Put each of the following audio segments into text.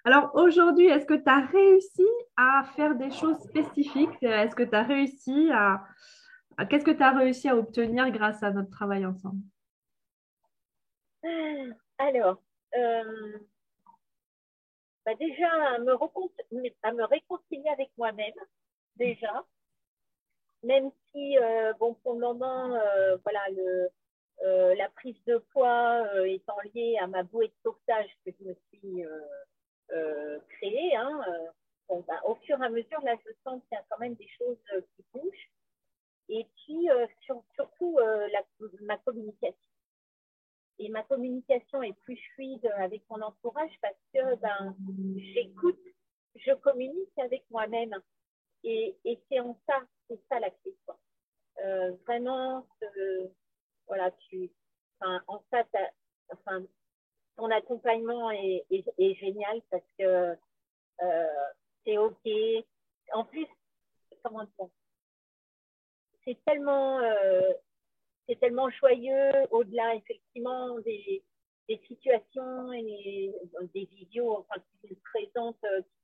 Alors aujourd'hui, est-ce que tu as réussi à faire des choses spécifiques? Est-ce que tu as réussi qu'est-ce que tu as réussi à obtenir grâce à notre travail ensemble? Alors, déjà, à me réconcilier avec moi-même, déjà, même si, bon, pour le moment, voilà, la prise de poids étant liée à ma bouée de sauvetage que je me suis créée, hein, bon, au fur et à mesure, là, je sens qu'il y a quand même des choses qui bougent. Et puis, surtout, ma communication. Et ma communication est plus fluide avec mon entourage parce que j'écoute, je communique avec moi-même. Et c'est ça la clé. Quoi. Vraiment, voilà, en ça, enfin, ton accompagnement est génial parce que euh, c'est OK. En plus, comment dire, c'est tellement, euh, c'est tellement joyeux, au-delà effectivement des situations et des vidéos enfin, qui nous présentent,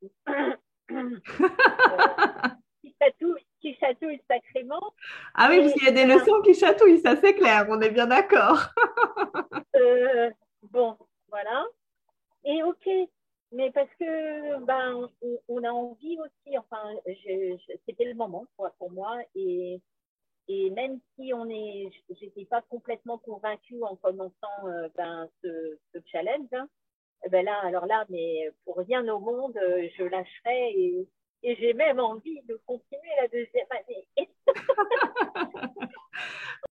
qui chatouillent sacrément. Ah oui, parce Mais qu'il y a des voilà, leçons qui chatouillent, ça c'est clair, on est bien d'accord. euh, bon, voilà. Et ok, mais parce que on a envie aussi, enfin, c'était le moment pour moi. Et même si j'étais pas complètement convaincue en commençant ce challenge, hein, ben là, alors là, mais pour rien au monde, je lâcherais et j'ai même envie de continuer la deuxième année.